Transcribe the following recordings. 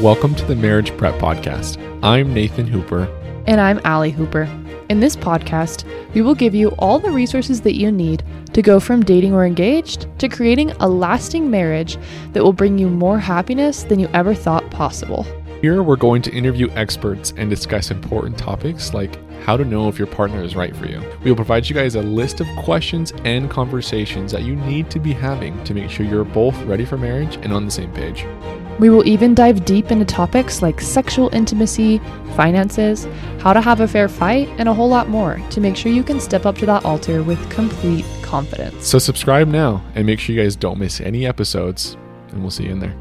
welcome to the Marriage Prep Podcast. I'm Nathan Hooper. And I'm Allie Hooper. In this podcast, we will give you all the resources that you need to go from dating or engaged to creating a lasting marriage that will bring you more happiness than you ever thought possible. Here, we're going to interview experts and discuss important topics like how to know if your partner is right for you. We will provide you guys a list of questions and conversations that you need to be having to make sure you're both ready for marriage and on the same page. We will even dive deep into topics like sexual intimacy, finances, how to have a fair fight, and a whole lot more to make sure you can step up to that altar with complete confidence. So subscribe now and make sure you guys don't miss any episodes, and we'll see you in there.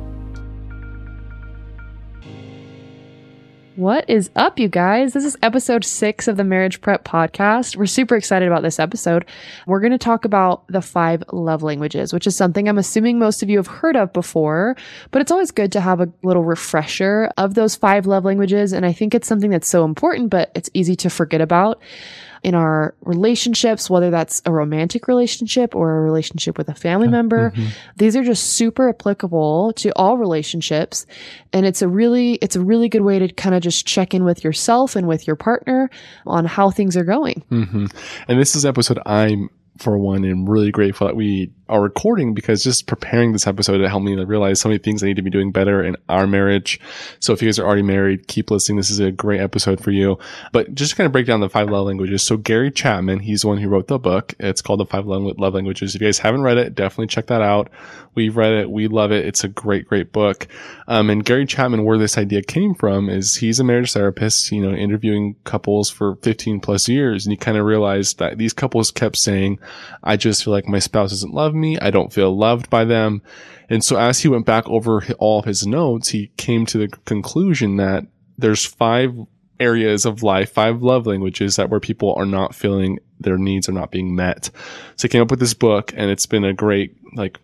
What is up, you guys? This is episode 6 of the Marriage Prep Podcast. We're super excited about this episode. We're going to talk about the 5 love languages, which is something I'm assuming most of you have heard of before, but it's always good to have a little refresher of those 5 love languages. And I think it's something that's so important, but it's easy to forget about in our relationships, whether that's a romantic relationship or a relationship with a family member. Mm-hmm. These are just super applicable to all relationships. And it's a really good way to kind of just check in with yourself and with your partner on how things are going. Mm-hmm. And this is episode for one, I'm really grateful that we are recording, because just preparing this episode, it helped me to realize so many things I need to be doing better in our marriage. So if you guys are already married, keep listening. This is a great episode for you. But just to kind of break down the 5 love languages. So Gary Chapman, he's the one who wrote the book. It's called The 5 Love Languages. If you guys haven't read it, definitely check that out. We've read it. We love it. It's a great, great book. And Gary Chapman, where this idea came from is he's a marriage therapist, interviewing couples for 15 plus years. And he kind of realized that these couples kept saying, I just feel like my spouse doesn't love me. I don't feel loved by them. And so as he went back over all of his notes, he came to the conclusion that there's 5 areas of life, 5 love languages where people are not feeling their needs are not being met. So he came up with this book, and it's been a great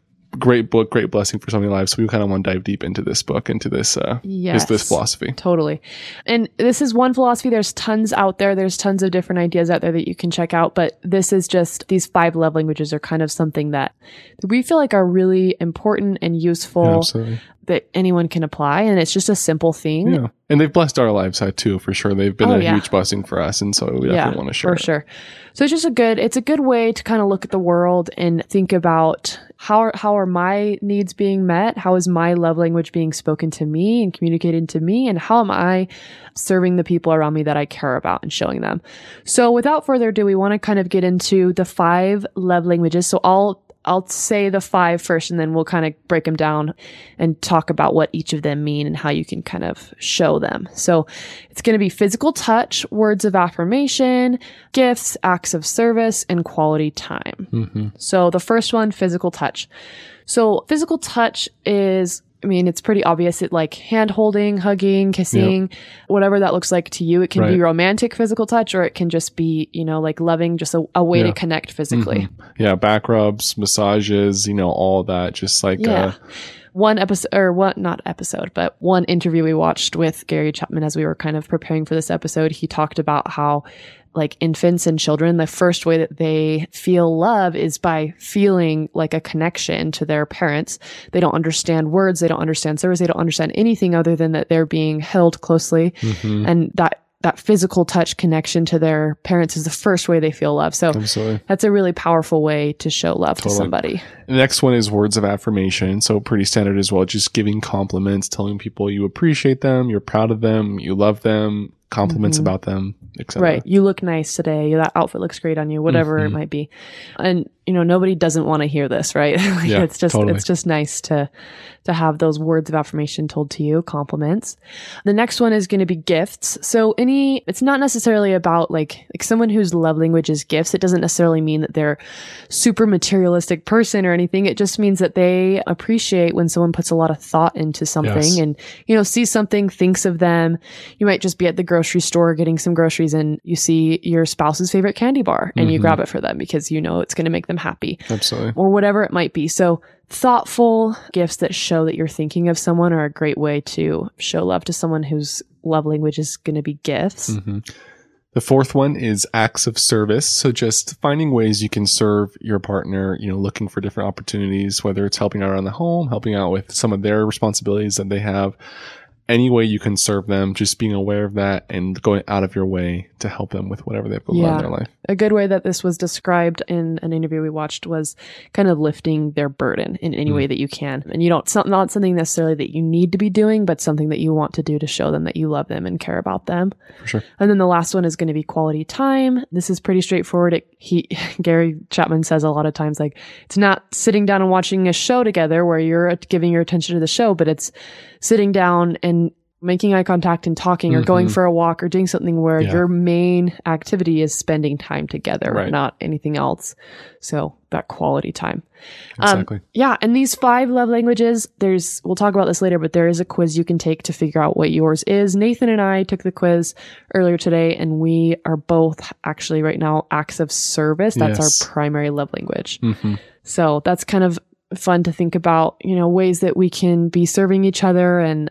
book, great blessing for so many lives. So we kind of want to dive deep into this book, into this this philosophy. Totally. And this is one philosophy. There's tons out there. There's tons of different ideas out there that you can check out. But this is just, these 5 love languages are kind of something that we feel like are really important and useful, that anyone can apply. And it's just a simple thing. Yeah. And they've blessed our lives too, for sure. They've been a huge blessing for us. And so we definitely want to share for sure. So it's just a good way to kind of look at the world and think about how are my needs being met? How is my love language being spoken to me and communicated to me? And how am I serving the people around me that I care about and showing them? So without further ado, we want to kind of get into the 5 love languages. So I'll say the 5 first, and then we'll kind of break them down and talk about what each of them mean and how you can kind of show them. So it's going to be physical touch, words of affirmation, gifts, acts of service, and quality time. Mm-hmm. So the first one, physical touch. So physical touch is, it's pretty obvious. It like hand holding, hugging, kissing, whatever that looks like to you. It can be romantic physical touch, or it can just be, like loving, just a way to connect physically. Mm-hmm. Yeah. Back rubs, massages, all that, just like, one interview we watched with Gary Chapman as we were kind of preparing for this episode, he talked about how like infants and children, the first way that they feel love is by feeling like a connection to their parents. They don't understand words. They don't understand service. They don't understand anything other than that they're being held closely. Mm-hmm. And that physical touch connection to their parents is the first way they feel love. So that's a really powerful way to show love to somebody. The next one is words of affirmation. So pretty standard as well. Just giving compliments, telling people you appreciate them, you're proud of them, you love them, compliments about them, etc. Right. You look nice today. That outfit looks great on you, whatever it might be. And, nobody doesn't want to hear this, right? It's just nice to have those words of affirmation told to you, compliments. The next one is going to be gifts. So it's not necessarily about like someone whose love language is gifts. It doesn't necessarily mean that they're super materialistic person or anything. It just means that they appreciate when someone puts a lot of thought into something and, sees something, thinks of them. You might just be at the grocery store getting some groceries and you see your spouse's favorite candy bar and you grab it for them because it's going to make them happy. Absolutely. Or whatever it might be. So thoughtful gifts that show that you're thinking of someone are a great way to show love to someone whose love language is going to be gifts. Mm-hmm. The fourth one is acts of service. So just finding ways you can serve your partner, looking for different opportunities, whether it's helping out around the home, helping out with some of their responsibilities that they have. any way you can serve them, just being aware of that and going out of your way to help them with whatever they've going on in their life. A good way that this was described in an interview we watched was kind of lifting their burden in any way that you can. And you don't, not something necessarily that you need to be doing, but something that you want to do to show them that you love them and care about them. For sure. And then the last one is going to be quality time. This is pretty straightforward. Gary Chapman says a lot of times, like, it's not sitting down and watching a show together where you're giving your attention to the show, but it's sitting down and making eye contact and talking or going for a walk or doing something where your main activity is spending time together, not anything else. So that quality time. Exactly. And these 5 love languages, we'll talk about this later, but there is a quiz you can take to figure out what yours is. Nathan and I took the quiz earlier today, and we are both actually right now acts of service. That's our primary love language. So that's kind of fun to think about, ways that we can be serving each other. And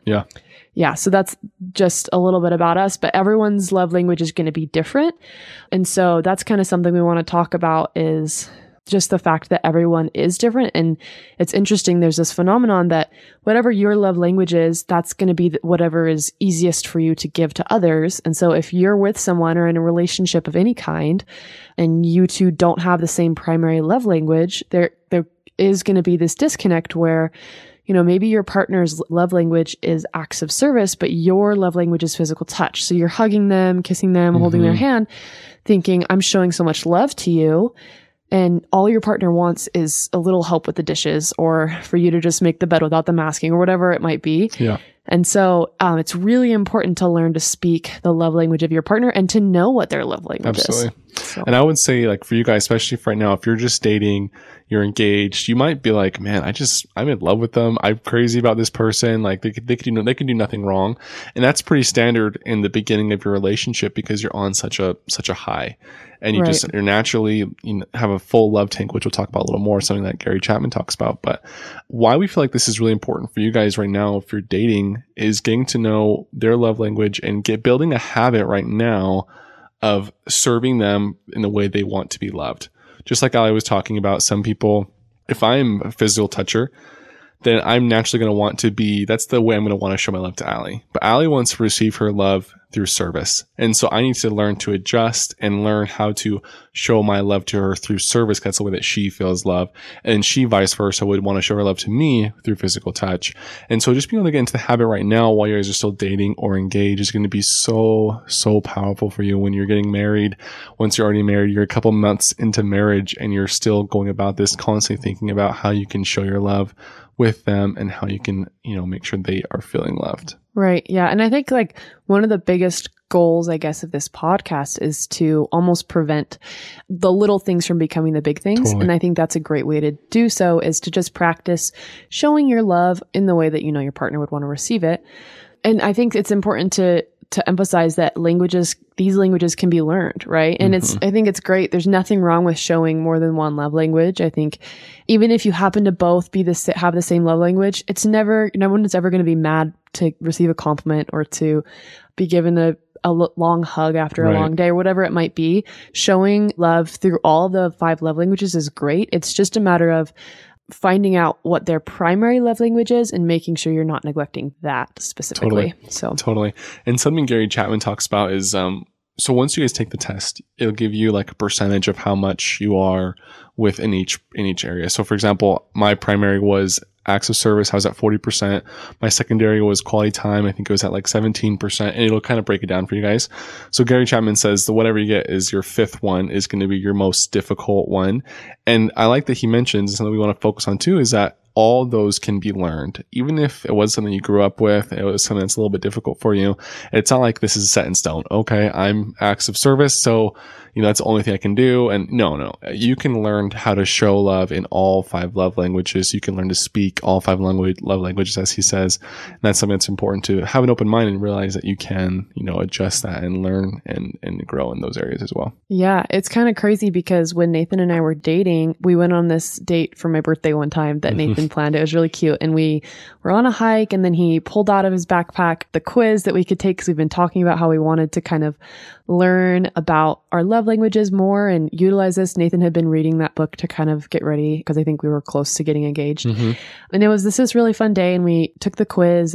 so that's just a little bit about us, but everyone's love language is going to be different. And so that's kind of something we want to talk about, is just the fact that everyone is different. And it's interesting. There's this phenomenon that whatever your love language is, that's going to be whatever is easiest for you to give to others. And so if you're with someone or in a relationship of any kind, and you two don't have the same primary love language, there is going to be this disconnect where, maybe your partner's love language is acts of service, but your love language is physical touch. So you're hugging them, kissing them, holding their hand, thinking, I'm showing so much love to you. And all your partner wants is a little help with the dishes, or for you to just make the bed without them asking, or whatever it might be. Yeah. And so it's really important to learn to speak the love language of your partner and to know what their love language is. So. And I would say, like, for you guys, especially for right now, if you're just dating, you're engaged, you might be like, man, I'm in love with them. I'm crazy about this person. Like, they could do nothing wrong. And that's pretty standard in the beginning of your relationship, because you're on such a high. And you're naturally, have a full love tank, which we'll talk about a little more, something that Gary Chapman talks about. But why we feel like this is really important for you guys right now, if you're dating, is getting to know their love language and building a habit right now of serving them in the way they want to be loved. Just like Ali was talking about, some people, if I'm a physical toucher, then I'm naturally going to want to be, that's the way I'm going to want to show my love to Ali. But Ali wants to receive her love through service. And so I need to learn to adjust and learn how to show my love to her through service. That's the way that she feels love. And she, vice versa, would want to show her love to me through physical touch. And so just being able to get into the habit right now while you guys are still dating or engaged is going to be so, so powerful for you when you're getting married. Once you're already married, you're a couple months into marriage and you're still going about this, constantly thinking about how you can show your love with them and how you can, make sure they are feeling loved. Right. Yeah. And I think, like, one of the biggest goals, I guess, of this podcast is to almost prevent the little things from becoming the big things. Totally. And I think that's a great way to do so, is to just practice showing your love in the way that, your partner would want to receive it. And I think it's important to emphasize that these languages can be learned, right? And I think it's great. There's nothing wrong with showing more than one love language. I think even if you happen to both have the same love language, no one is ever going to be mad to receive a compliment or to be given a long hug after a long day or whatever it might be. Showing love through all of the 5 love languages is great. It's just a matter of finding out what their primary love language is and making sure you're not neglecting that specifically. Totally. And something Gary Chapman talks about is, so once you guys take the test, it'll give you like a percentage of how much you are in each area. So for example, my primary was acts of service. I was at 40%. My secondary was quality time. I think it was at like 17%, and it'll kind of break it down for you guys. So Gary Chapman says that whatever you get is your 5th one is going to be your most difficult one. And I like that he mentions something we want to focus on too, is that all those can be learned. Even if it was something you grew up with, it was something that's a little bit difficult for you. It's not like this is set in stone. Okay, I'm acts of service, so that's the only thing I can do. And no, you can learn how to show love in all 5 love languages. You can learn to speak all 5 love languages, as he says. And that's something that's important, to have an open mind and realize that you can, adjust that and learn and grow in those areas as well. Yeah, it's kind of crazy because when Nathan and I were dating, we went on this date for my birthday one time that Nathan planned. It was really cute. And we were on a hike, and then he pulled out of his backpack the quiz that we could take, because we've been talking about how we wanted to kind of learn about our love languages more and utilize this. Nathan had been reading that book to kind of get ready, because I think we were close to getting engaged. And this was really fun day, and we took the quiz, and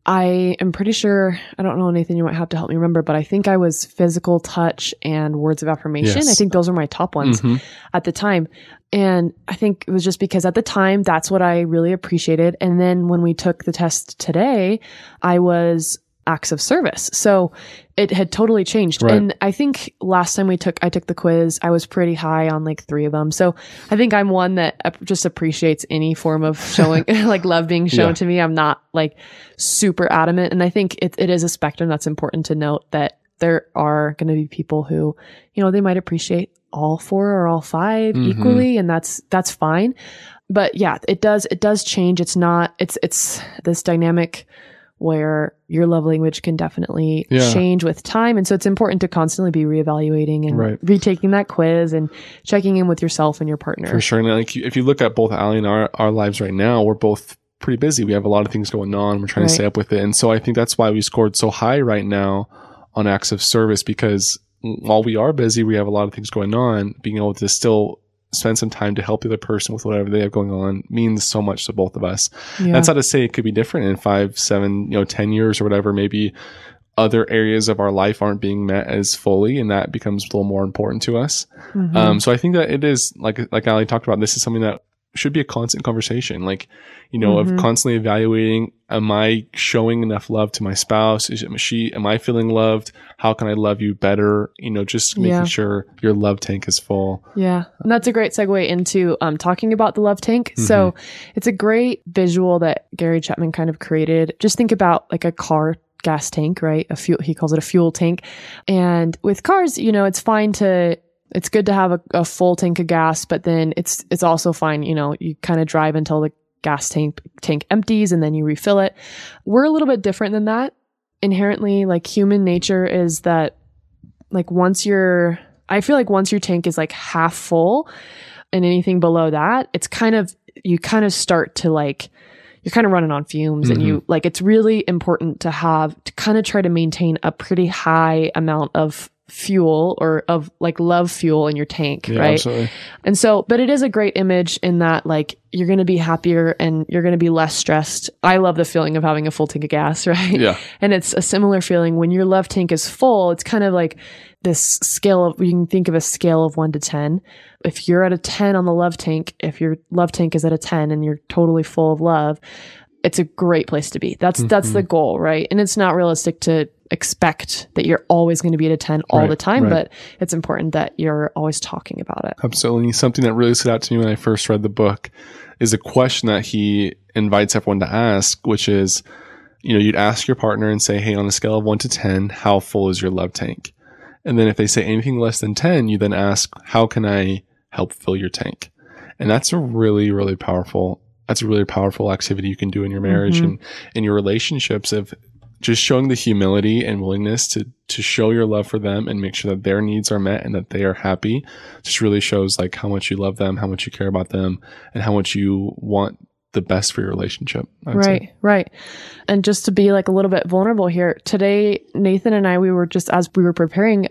I am pretty sure, I don't know, Nathan, you might have to help me remember, but I think I was physical touch and words of affirmation. Yes. I think those were my top ones at the time. And I think it was just because at the time, that's what I really appreciated. And then when we took the test today, I was acts of service. So it had totally changed. Right. And I think last time I took the quiz, I was pretty high on like 3 of them. So I think I'm one that just appreciates any form of showing, like love being shown to me. I'm not like super adamant. And I think it is a spectrum that's important to note, that there are going to be people who, you know, they might appreciate all 4 or all 5 equally. And that's fine. But yeah, it does change. It's this dynamic where your love language can definitely change with time. And so it's important to constantly be reevaluating and retaking that quiz and checking in with yourself and your partner. For sure. And like, if you look at both Allie and our lives right now, we're both pretty busy. We have a lot of things going on. We're trying to stay up with it. And so I think that's why we scored so high right now on acts of service, because while we are busy, we have a lot of things going on. Being able to still spend some time to help the other person with whatever they have going on means so much to both of us. Yeah. That's not to say it could be different in 5, 7, 10 years or whatever. Maybe other areas of our life aren't being met as fully, and that becomes a little more important to us. So I think that it is, like Allie talked about, this is something that should be a constant conversation. Like, of constantly evaluating, am I showing enough love to my spouse? Am I feeling loved? How can I love you better? Just making sure your love tank is full. Yeah. And that's a great segue into talking about the love tank. So it's a great visual that Gary Chapman kind of created. Just think about like a car gas tank, right? He calls it a fuel tank. And with cars, it's good to have a full tank of gas, but then it's also fine. You kind of drive until the gas tank empties and then you refill it. We're a little bit different than that. Inherently, like human nature is that like I feel like once your tank is like half full and anything below that, you kind of start to like, you're kind of running on fumes and you like, it's really important to kind of try to maintain a pretty high amount of fuel or of like love fuel in your tank, right? Absolutely. And so, but it is a great image in that like you're going to be happier and you're going to be less stressed. I love the feeling of having a full tank of gas, right? Yeah. And it's a similar feeling when your love tank is full. It's kind of like this scale of, you can think of a scale of 1 to 10. If you're at a 10 on the love tank, if your love tank is at a 10 and you're totally full of love, it's a great place to be. That's the goal, right? And it's not realistic to expect that you're always going to be at a 10 all the time, but it's important that you're always talking about it. Absolutely. Something that really stood out to me when I first read the book is a question that he invites everyone to ask, which is, you'd ask your partner and say, hey, on a scale of 1 to 10, how full is your love tank? And then if they say anything less than 10, you then ask, how can I help fill your tank? And that's a really, really powerful activity you can do in your marriage and in your relationships, of just showing the humility and willingness to show your love for them and make sure that their needs are met and that they are happy. Just really shows like how much you love them, how much you care about them, and how much you want the best for your relationship. Right. And just to be like a little bit vulnerable here today, Nathan and I, as we were preparing,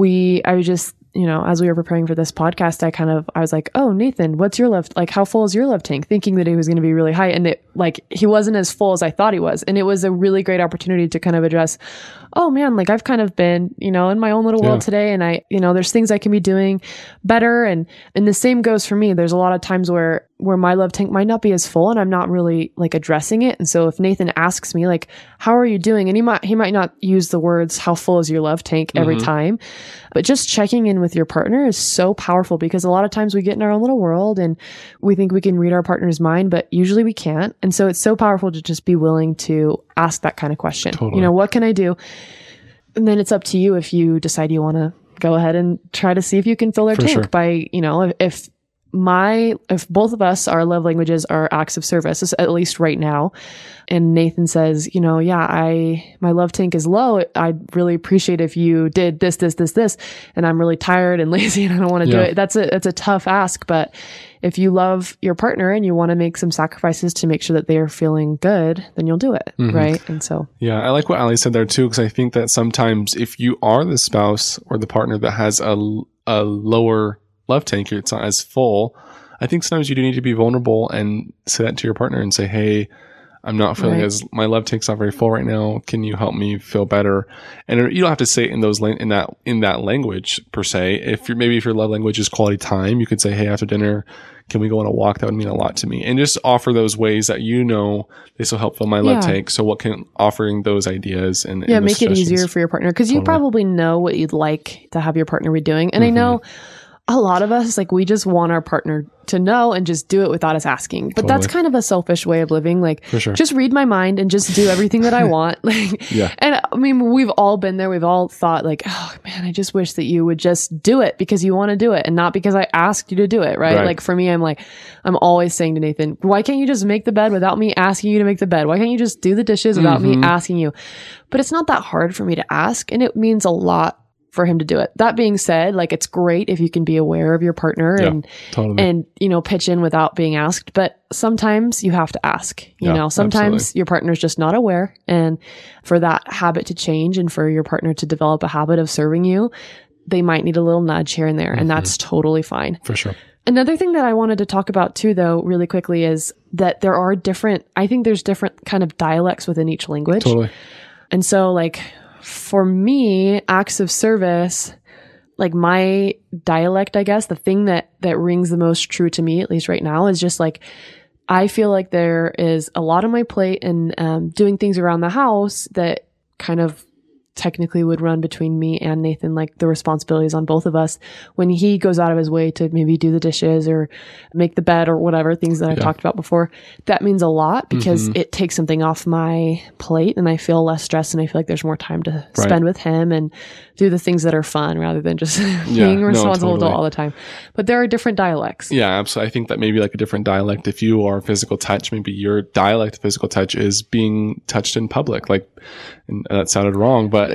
as we were preparing for this podcast, I was like, oh, Nathan, what's your love? Like, how full is your love tank? Thinking that he was going to be really high. And he wasn't as full as I thought he was. And it was a really great opportunity to kind of address, oh man, like I've kind of been, in my own little world today. And there's things I can be doing better. And the same goes for me. There's a lot of times where my love tank might not be as full and I'm not really like addressing it. And so if Nathan asks me like, how are you doing? And he might not use the words, how full is your love tank every time, but just checking in with your partner is so powerful, because a lot of times we get in our own little world and we think we can read our partner's mind, but usually we can't. And so it's so powerful to just be willing to ask that kind of question. Totally. What can I do? And then it's up to you if you decide you want to go ahead and try to see if you can fill their tank by, if both of us, our love languages are acts of service, at least right now. And Nathan says, my love tank is low. I'd really appreciate if you did this, and I'm really tired and lazy and I don't want to do it. That's a tough ask. But if you love your partner and you want to make some sacrifices to make sure that they are feeling good, then you'll do it. Right. And so, I like what Allie said there too, because I think that sometimes if you are the spouse or the partner that has a lower love tank, it's not as full, I think sometimes you do need to be vulnerable and say that to your partner and say, hey, I'm not feeling Right. as my love tank's not very full right now. Can you help me feel better? And you don't have to say it in that language per se. If your love language is quality time, you could say, hey, after dinner, can we go on a walk? That would mean a lot to me. And just offer those ways that this will help fill my love tank. So offering those ideas and make it easier for your partner, because you probably know what you'd like to have your partner be doing. And I know a lot of us, like, we just want our partner to know and just do it without us asking. But that's kind of a selfish way of living. Like, for sure. Just read my mind and just do everything that I want. Like, yeah. And I mean, we've all been there. We've all thought like, oh man, I just wish that you would just do it because you want to do it and not because I asked you to do it. Right. Like for me, I'm always saying to Nathan, why can't you just make the bed without me asking you to make the bed? Why can't you just do the dishes without me asking you? But it's not that hard for me to ask. And it means a lot for him to do it. That being said, like, it's great if you can be aware of your partner and pitch in without being asked. But sometimes you have to ask, sometimes your partner's just not aware. And for that habit to change and for your partner to develop a habit of serving you, they might need a little nudge here and there. And that's totally fine. For sure. Another thing that I wanted to talk about too, though, really quickly, is that there's different kind of dialects within each language. Totally. And so, like, for me, acts of service, like my dialect, I guess, the thing that rings the most true to me, at least right now, is just like, I feel like there is a lot on my plate and doing things around the house that kind of technically would run between me and Nathan, like the responsibilities on both of us. When he goes out of his way to maybe do the dishes or make the bed or whatever, things that I've talked about before, that means a lot because it takes something off my plate and I feel less stressed and I feel like there's more time to spend with him and do the things that are fun rather than just being responsible all the time. But there are different dialects. Yeah, absolutely. I think that maybe like a different dialect, if you are physical touch, maybe your dialect of physical touch is being touched in public. Like, and that sounded wrong, but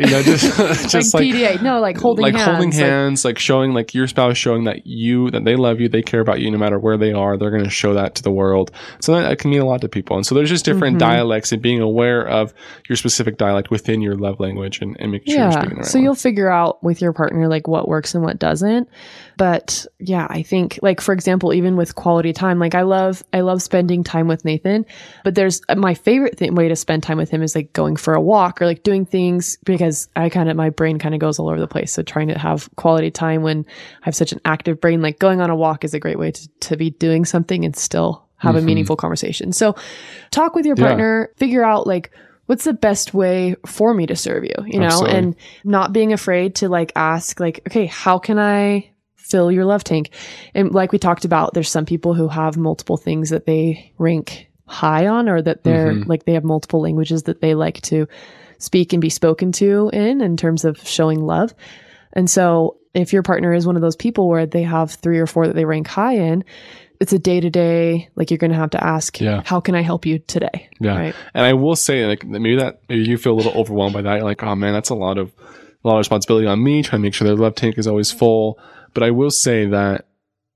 just like PDA, no, like holding hands, like showing, like your spouse showing that they love you, they care about you no matter where they are. They're going to show that to the world. So that can mean a lot to people. And so there's just different dialects, and being aware of your specific dialect within your love language and making sure you're speaking the right so one. You'll figure out with your partner like what works and what doesn't. But yeah, I think, like, for example, even with quality time, like I love spending time with Nathan, but there's my favorite way to spend time with him is like going for a walk or like doing things, because my brain kind of goes all over the place. So trying to have quality time when I have such an active brain, like going on a walk is a great way to be doing something and still have a meaningful conversation. So talk with your partner, figure out like, what's the best way for me to serve you, Absolutely. And not being afraid to like ask like, okay, how can I fill your love tank? And like we talked about, there's some people who have multiple things that they rank high on, or that they're like, they have multiple languages that they like to speak and be spoken to in terms of showing love. And so if your partner is one of those people where they have 3 or 4 that they rank high in, it's a day-to-day, like you're going to have to ask, how can I help you today? Yeah. Right? And I will say, like, maybe you feel a little overwhelmed by that. You're like, oh man, that's a lot of responsibility on me, trying to make sure their love tank is always full. But I will say that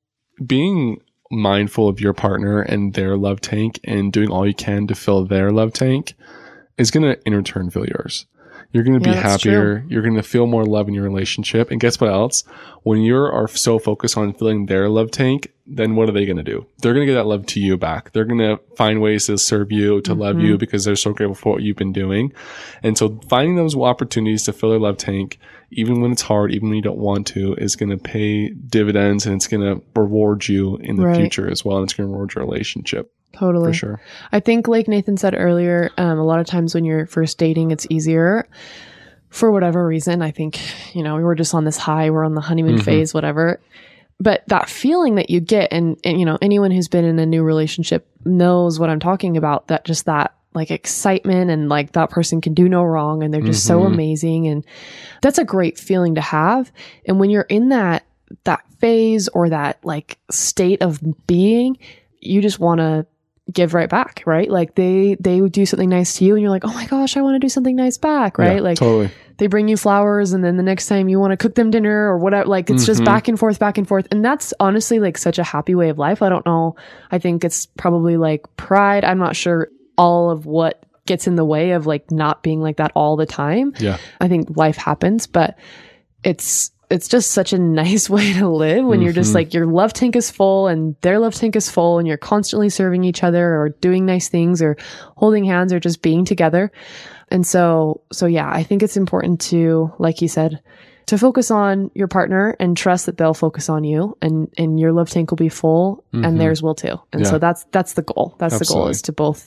being mindful of your partner and their love tank and doing all you can to fill their love tank is going to in return fill yours. You're going to be happier. True. You're going to feel more love in your relationship. And guess what else? When you are so focused on filling their love tank, then what are they going to do? They're going to get that love to you back. They're going to find ways to serve you, to love you, because they're so grateful for what you've been doing. And so finding those opportunities to fill their love tank, even when it's hard, even when you don't want to, is going to pay dividends, and it's going to reward you in the future as well. And it's going to reward your relationship. Totally. For sure. I think, like Nathan said earlier, a lot of times when you're first dating, it's easier for whatever reason. I think, we were just on this high, we're on the honeymoon phase, whatever. But that feeling that you get, and anyone who's been in a new relationship knows what I'm talking about, that just that like excitement and like that person can do no wrong and they're just so amazing. And that's a great feeling to have. And when you're in that phase or that like state of being, you just want to give right back, right? Like they would do something nice to you and you're like, oh my gosh, I want to do something nice back, right? Yeah, like totally. They bring you flowers and then the next time you want to cook them dinner or whatever, like it's just back and forth. And that's honestly like such a happy way of life. I don't know. I think it's probably like pride. I'm not sure all of what gets in the way of like not being like that all the time. Yeah. I think life happens, but it's it's just such a nice way to live when you're just like, your love tank is full and their love tank is full, and you're constantly serving each other or doing nice things or holding hands or just being together. And so yeah, I think it's important to, like you said, to focus on your partner and trust that they'll focus on you, and your love tank will be full and theirs will too. And so that's the goal. That's the goal, is to both,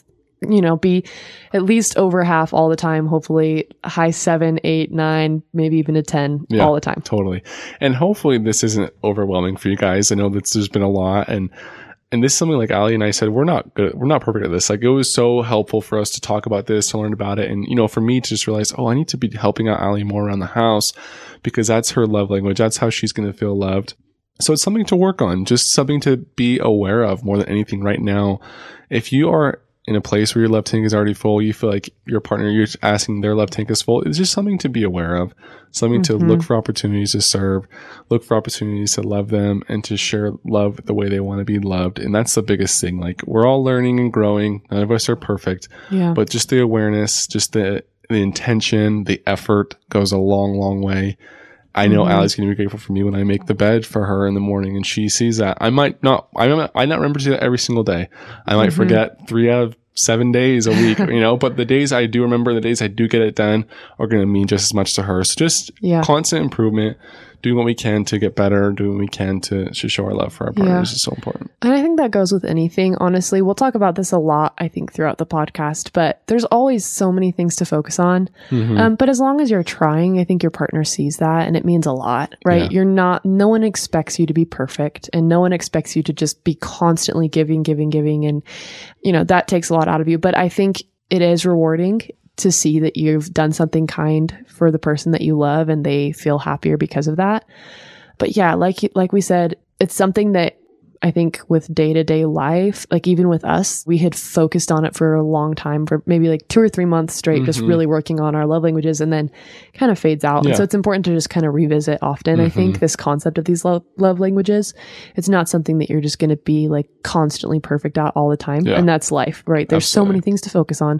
be at least over half all the time, hopefully high 7, 8, 9, maybe even a 10 all the time. Totally. And hopefully this isn't overwhelming for you guys. I know that there's been a lot, and this is something like Ali and I said, we're not perfect at this. Like, it was so helpful for us to talk about this, to learn about it. And, for me to just realize, I need to be helping out Ali more around the house, because that's her love language. That's how she's going to feel loved. So it's something to work on, just something to be aware of more than anything right now. If you are in a place where your love tank is already full, you feel like your partner, you're asking their love tank is full, it's just something to be aware of, something to look for opportunities to serve, look for opportunities to love them and to share love the way they want to be loved. And that's the biggest thing. Like, we're all learning and growing. None of us are perfect, but just the awareness, just the intention, the effort goes a long, long way. I know Allie's going to be grateful for me when I make the bed for her in the morning and she sees that. I might not remember to do that every single day. I might forget 3 out of 7 days a week, but the days I do remember, the days I do get it done are going to mean just as much to her. So just constant improvement, doing what we can to get better, doing what we can to show our love for our partners is so important. And I think that goes with anything, honestly. We'll talk about this a lot, I think, throughout the podcast, but there's always so many things to focus on. But as long as you're trying, I think your partner sees that, and it means a lot, right? No one expects you to be perfect, and no one expects you to just be constantly giving. And, that takes a lot out of you. But I think it is rewarding to see that you've done something kind for the person that you love and they feel happier because of that. But yeah, like we said, it's something that I think with day-to-day life, like even with us, we had focused on it for a long time, for maybe like 2 or 3 months straight, just really working on our love languages, and then kind of fades out. And so it's important to just kind of revisit often. I think this concept of these love languages, it's not something that you're just going to be like constantly perfect at all the time. And that's life, right? There's so many things to focus on.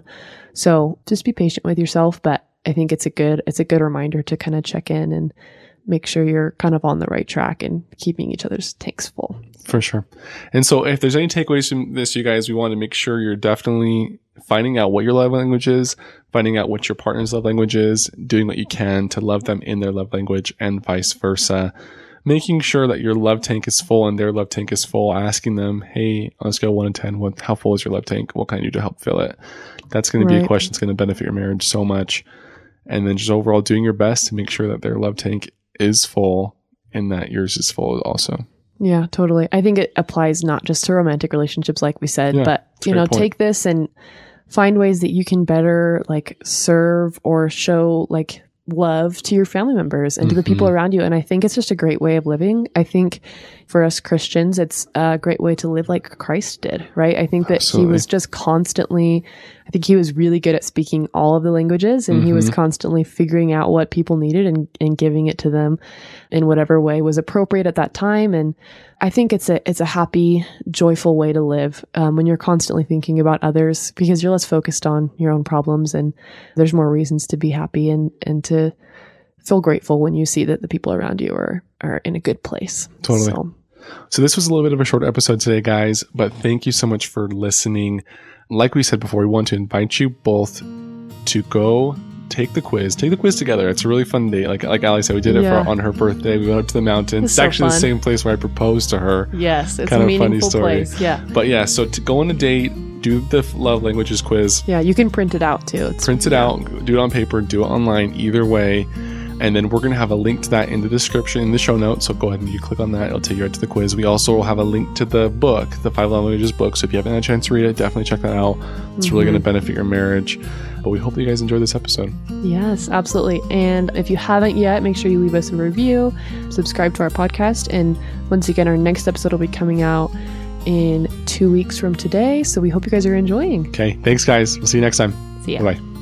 So just be patient with yourself. But I think it's a good reminder to kind of check in and make sure you're kind of on the right track and keeping each other's tanks full. For sure. And so if there's any takeaways from this, you guys, we want to make sure you're definitely finding out what your love language is, finding out what your partner's love language is, doing what you can to love them in their love language, and vice versa. Making sure that your love tank is full and their love tank is full, asking them, hey, on a scale of 1 to 10, how full is your love tank? What can I do to help fill it? That's going to be a question that's going to benefit your marriage so much. And then just overall doing your best to make sure that their love tank is full and that yours is full also. Yeah, totally. I think it applies not just to romantic relationships, like we said, but, take this and find ways that you can better like serve or show like love to your family members and to the people around you. And I think it's just a great way of living. I think for us Christians, it's a great way to live like Christ did, right? I think that he was just constantly, I think he was really good at speaking all of the languages, and he was constantly figuring out what people needed and giving it to them in whatever way was appropriate at that time. And I think it's a happy, joyful way to live when you're constantly thinking about others, because you're less focused on your own problems, and there's more reasons to be happy and to feel grateful when you see that the people around you are in a good place. Totally. So this was a little bit of a short episode today, guys, but thank you so much for listening. Like we said before, we want to invite you both to go take the quiz. Take the quiz together. It's a really fun day. Like Ali said, we did it on her birthday. We went up to the mountains. It's actually the same place where I proposed to her. Yes, it's kind a of meaningful funny story. Place. Yeah. But yeah, so to go on a date, do the love languages quiz. Yeah, you can print it out too. Print it out, do it on paper, do it online, either way. And then we're going to have a link to that in the description, in the show notes. So go ahead and you click on that. It'll take you right to the quiz. We also will have a link to the book, the 5 Love Languages book. So if you haven't had a chance to read it, definitely check that out. It's really going to benefit your marriage. But we hope that you guys enjoyed this episode. Yes, absolutely. And if you haven't yet, make sure you leave us a review, subscribe to our podcast. And once again, our next episode will be coming out in 2 weeks from today. So we hope you guys are enjoying. Okay. Thanks, guys. We'll see you next time. See ya. Bye-bye.